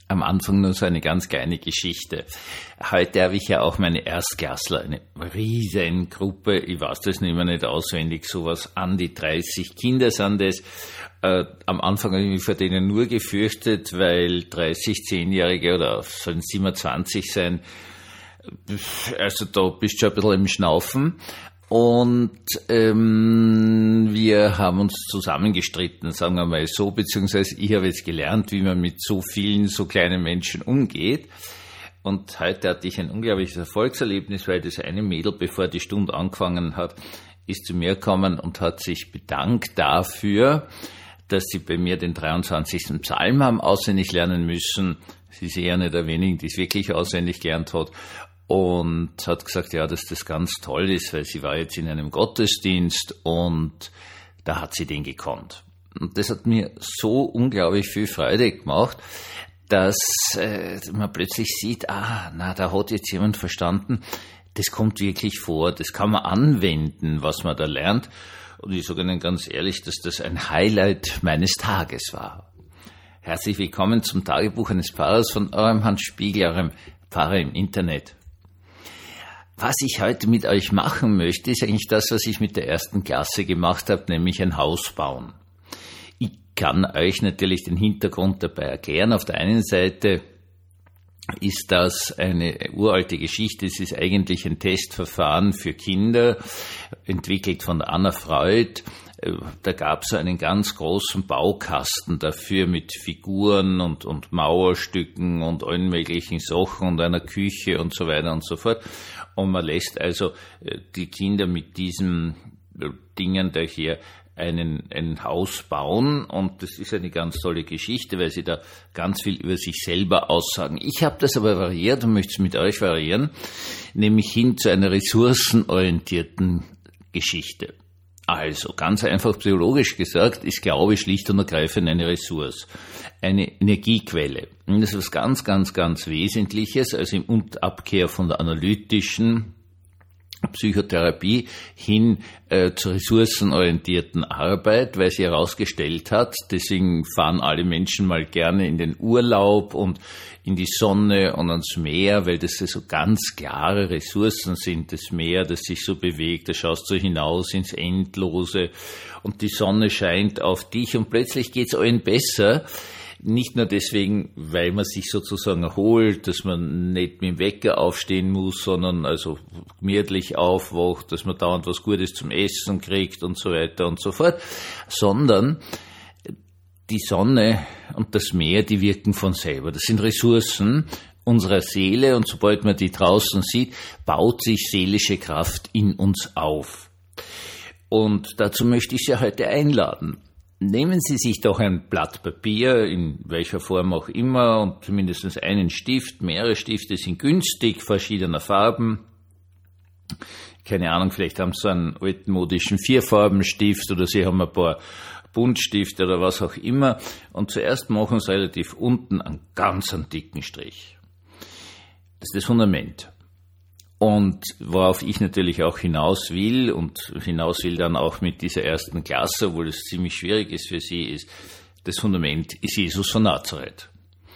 Am Anfang nur so eine ganz kleine Geschichte. Heute habe ich ja auch meine Erstklässler, eine riesen Gruppe, ich weiß das nicht mehr nicht auswendig, sowas an die 30 Kinder sind das. Am Anfang habe ich mich vor denen nur gefürchtet, weil 30 10-Jährige oder sollen 27 sein, also da bist du schon ein bisschen im Schnaufen. Und wir haben uns zusammengestritten, sagen wir mal so, beziehungsweise ich habe jetzt gelernt, wie man mit so vielen, so kleinen Menschen umgeht. Und heute hatte ich ein unglaubliches Erfolgserlebnis, weil das eine Mädel, bevor die Stunde angefangen hat, ist zu mir gekommen und hat sich bedankt dafür, dass sie bei mir den 23. Psalm haben auswendig lernen müssen. Sie ist eher eine der wenigen, die es wirklich auswendig gelernt hat. Und hat gesagt, ja, dass das ganz toll ist, weil sie war jetzt in einem Gottesdienst und da hat sie den gekonnt. Und das hat mir so unglaublich viel Freude gemacht, dass man plötzlich sieht, da hat jetzt jemand verstanden, das kommt wirklich vor, das kann man anwenden, was man da lernt. Und ich sage Ihnen ganz ehrlich, dass das ein Highlight meines Tages war. Herzlich willkommen zum Tagebuch eines Pfarrers von eurem Hans Spiegel, eurem Pfarrer im Internet. Was ich heute mit euch machen möchte, ist eigentlich das, was ich mit der 1. Klasse gemacht habe, nämlich ein Haus bauen. Ich kann euch natürlich den Hintergrund dabei erklären. Auf der einen Seite ist das eine uralte Geschichte. Es ist eigentlich ein Testverfahren für Kinder, entwickelt von Anna Freud. Da gab es einen ganz großen Baukasten dafür mit Figuren und Mauerstücken und allen möglichen Sachen und einer Küche und so weiter und so fort. Und man lässt also die Kinder mit diesen Dingen daher ein Haus bauen. Und das ist eine ganz tolle Geschichte, weil sie da ganz viel über sich selber aussagen. Ich habe das aber variiert und möchte es mit euch variieren, nämlich hin zu einer ressourcenorientierten Geschichte. Also, ganz einfach psychologisch gesagt, ist Glaube schlicht und ergreifend eine Ressource, eine Energiequelle. Und das ist was ganz, ganz, ganz Wesentliches, also im Abkehr von der analytischen Psychotherapie hin zur ressourcenorientierten Arbeit, weil sie herausgestellt hat, deswegen fahren alle Menschen mal gerne in den Urlaub und in die Sonne und ans Meer, weil das so ganz klare Ressourcen sind, das Meer, das sich so bewegt, da schaust du hinaus ins Endlose und die Sonne scheint auf dich und plötzlich geht's allen besser. Nicht nur deswegen, weil man sich sozusagen erholt, dass man nicht mit dem Wecker aufstehen muss, sondern also gemütlich aufwacht, dass man dauernd was Gutes zum Essen kriegt und so weiter und so fort, sondern die Sonne und das Meer, die wirken von selber. Das sind Ressourcen unserer Seele und sobald man die draußen sieht, baut sich seelische Kraft in uns auf. Und dazu möchte ich Sie heute einladen. Nehmen Sie sich doch ein Blatt Papier, in welcher Form auch immer, und zumindest einen Stift. Mehrere Stifte sind günstig, verschiedener Farben. Keine Ahnung, vielleicht haben Sie einen altmodischen 4-Farben-Stift oder Sie haben ein paar Buntstifte oder was auch immer. Und zuerst machen Sie relativ unten einen ganz dicken Strich. Das ist das Fundament. Und worauf ich natürlich auch hinaus will dann auch mit dieser 1. Klasse, obwohl es ziemlich schwierig ist für sie, ist, das Fundament ist Jesus von Nazareth.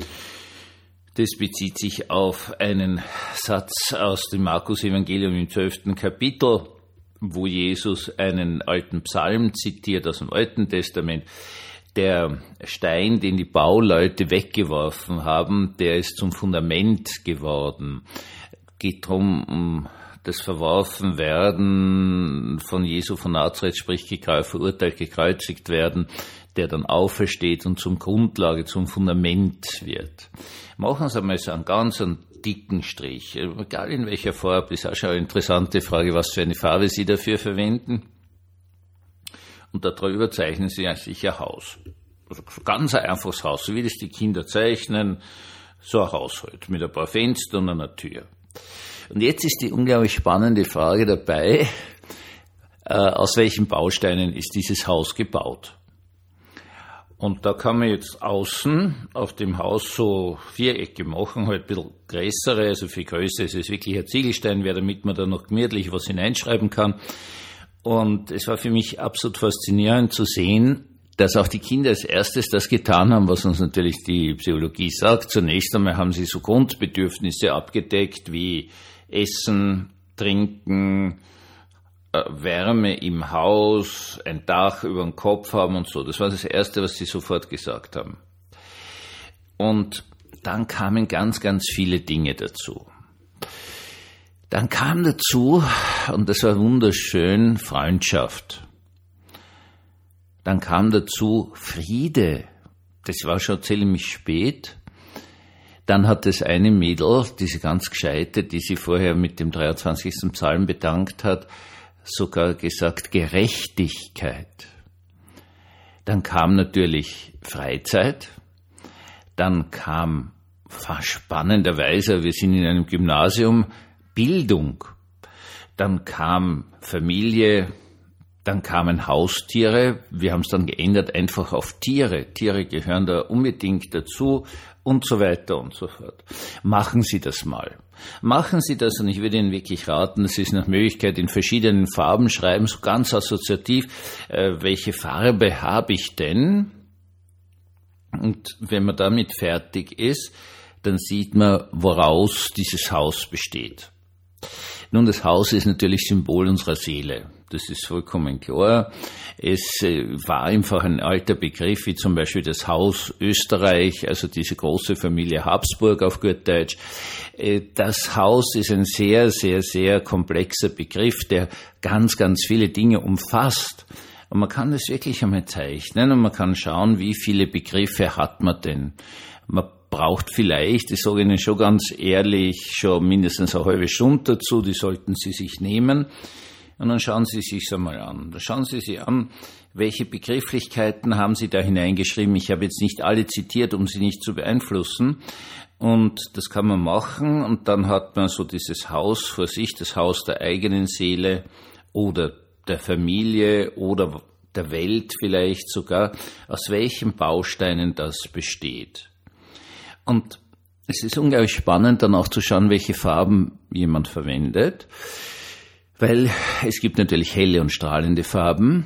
Das bezieht sich auf einen Satz aus dem Markus-Evangelium im 12. Kapitel, wo Jesus einen alten Psalm zitiert aus dem Alten Testament. Der Stein, den die Bauleute weggeworfen haben, der ist zum Fundament geworden. Geht darum, um das Verworfenwerden von Jesu von Nazareth, sprich verurteilt, gekreuzigt werden, der dann aufersteht und zum Grundlage, zum Fundament wird. Machen Sie einmal so einen ganz dicken Strich, egal in welcher Farbe, ist auch schon eine interessante Frage, was für eine Farbe Sie dafür verwenden. Und darüber zeichnen Sie sich ein Haus. Also ganz ein einfaches Haus, so wie das die Kinder zeichnen, so ein Haus halt, mit ein paar Fenstern und einer Tür. Und jetzt ist die unglaublich spannende Frage dabei, aus welchen Bausteinen ist dieses Haus gebaut? Und da kann man jetzt außen auf dem Haus so Vierecke machen, halt ein bisschen größere, also viel größer ist es wirklich ein Ziegelstein wäre, damit man da noch gemütlich was hineinschreiben kann. Und es war für mich absolut faszinierend zu sehen, dass auch die Kinder als erstes das getan haben, was uns natürlich die Psychologie sagt. Zunächst einmal haben sie so Grundbedürfnisse abgedeckt wie Essen, Trinken, Wärme im Haus, ein Dach über dem Kopf haben und so. Das war das Erste, was sie sofort gesagt haben. Und dann kamen ganz, ganz viele Dinge dazu. Dann kam dazu, und das war wunderschön, Freundschaft. Dann kam dazu Friede. Das war schon ziemlich spät. Dann hat das eine Mädel, diese ganz Gescheite, die sie vorher mit dem 23. Psalm bedankt hat, sogar gesagt Gerechtigkeit. Dann kam natürlich Freizeit. Dann kam spannenderweise, wir sind in einem Gymnasium, Bildung. Dann kam Familie. Dann kamen Haustiere, wir haben es dann geändert einfach auf Tiere. Tiere gehören da unbedingt dazu und so weiter und so fort. Machen Sie das mal. Machen Sie das, und ich würde Ihnen wirklich raten, es ist nach Möglichkeit in verschiedenen Farben schreiben, so ganz assoziativ, welche Farbe habe ich denn? Und wenn man damit fertig ist, dann sieht man, woraus dieses Haus besteht. Nun, das Haus ist natürlich Symbol unserer Seele. Das ist vollkommen klar. Es war einfach ein alter Begriff, wie zum Beispiel das Haus Österreich, also diese große Familie Habsburg auf gut Deutsch. Das Haus ist ein sehr, sehr, sehr komplexer Begriff, der ganz, ganz viele Dinge umfasst. Und man kann das wirklich einmal zeichnen und man kann schauen, wie viele Begriffe hat man denn. Man braucht vielleicht, das sage ich Ihnen schon ganz ehrlich, schon mindestens eine halbe Stunde dazu, die sollten Sie sich nehmen. Und dann schauen Sie sich einmal an. Da schauen Sie sich an, welche Begrifflichkeiten haben Sie da hineingeschrieben. Ich habe jetzt nicht alle zitiert, um Sie nicht zu beeinflussen. Und das kann man machen. Und dann hat man so dieses Haus vor sich, das Haus der eigenen Seele oder der Familie oder der Welt vielleicht sogar, aus welchen Bausteinen das besteht. Und es ist unglaublich spannend, dann auch zu schauen, welche Farben jemand verwendet. Weil es gibt natürlich helle und strahlende Farben,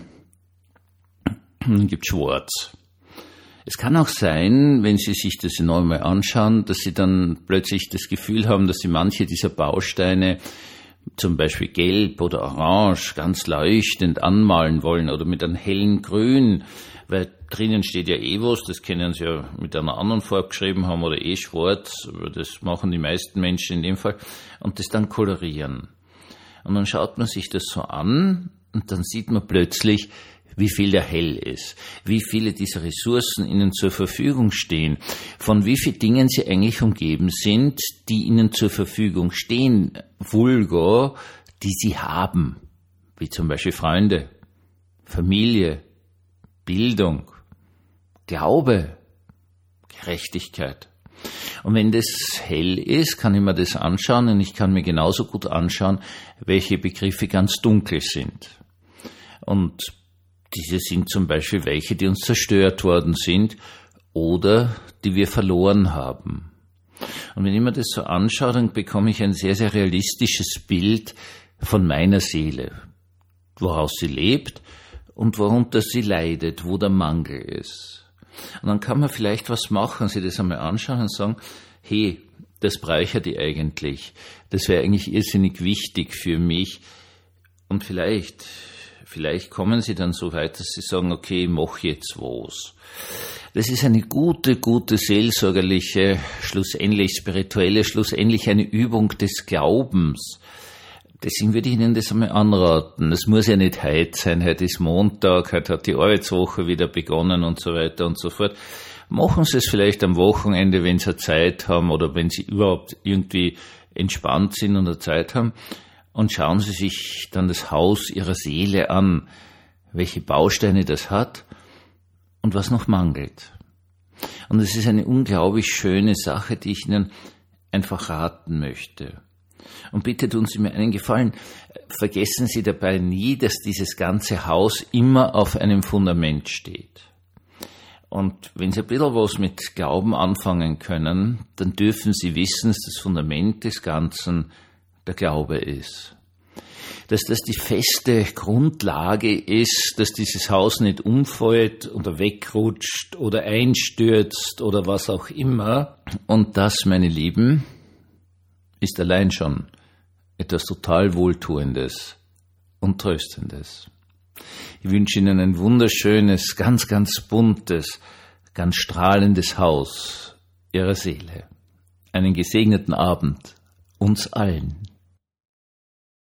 und es gibt schwarz. Es kann auch sein, wenn Sie sich das enorm mal anschauen, dass Sie dann plötzlich das Gefühl haben, dass Sie manche dieser Bausteine, zum Beispiel gelb oder orange, ganz leuchtend anmalen wollen oder mit einem hellen Grün, weil drinnen steht ja was, das können Sie ja mit einer anderen Farbe geschrieben haben oder schwarz, das machen die meisten Menschen in dem Fall, und das dann kolorieren. Und dann schaut man sich das so an und dann sieht man plötzlich, wie viel der hell ist, wie viele dieser Ressourcen Ihnen zur Verfügung stehen, von wie vielen Dingen Sie eigentlich umgeben sind, die Ihnen zur Verfügung stehen, vulgo, die Sie haben, wie zum Beispiel Freunde, Familie, Bildung, Glaube, Gerechtigkeit. Und wenn das hell ist, kann ich mir das anschauen, und ich kann mir genauso gut anschauen, welche Begriffe ganz dunkel sind. Und diese sind zum Beispiel welche, die uns zerstört worden sind oder die wir verloren haben. Und wenn ich mir das so anschaue, dann bekomme ich ein sehr, sehr realistisches Bild von meiner Seele, woraus sie lebt und worunter sie leidet, wo der Mangel ist. Und dann kann man vielleicht was machen, sich das einmal anschauen und sagen, hey, das bräuchte ich eigentlich. Das wäre eigentlich irrsinnig wichtig für mich. Und vielleicht kommen Sie dann so weit, dass Sie sagen, okay, ich mache jetzt was. Das ist eine gute seelsorgerliche, schlussendlich spirituelle, schlussendlich eine Übung des Glaubens. Deswegen würde ich Ihnen das einmal anraten. Das muss ja nicht heute sein. Heute ist Montag, heute hat die Arbeitswoche wieder begonnen und so weiter und so fort. Machen Sie es vielleicht am Wochenende, wenn Sie Zeit haben oder wenn Sie überhaupt irgendwie entspannt sind und Zeit haben. Und schauen Sie sich dann das Haus Ihrer Seele an, welche Bausteine das hat und was noch mangelt. Und es ist eine unglaublich schöne Sache, die ich Ihnen einfach raten möchte. Und bitte tun Sie mir einen Gefallen, vergessen Sie dabei nie, dass dieses ganze Haus immer auf einem Fundament steht. Und wenn Sie ein bisschen was mit Glauben anfangen können, dann dürfen Sie wissen, dass das Fundament des Ganzen der Glaube ist. dass das die feste Grundlage ist, dass dieses Haus nicht umfällt oder wegrutscht oder einstürzt oder was auch immer. Und das, meine Lieben, ist allein schon etwas total Wohltuendes und Tröstendes. Ich wünsche Ihnen ein wunderschönes, ganz, ganz buntes, ganz strahlendes Haus Ihrer Seele. Einen gesegneten Abend uns allen.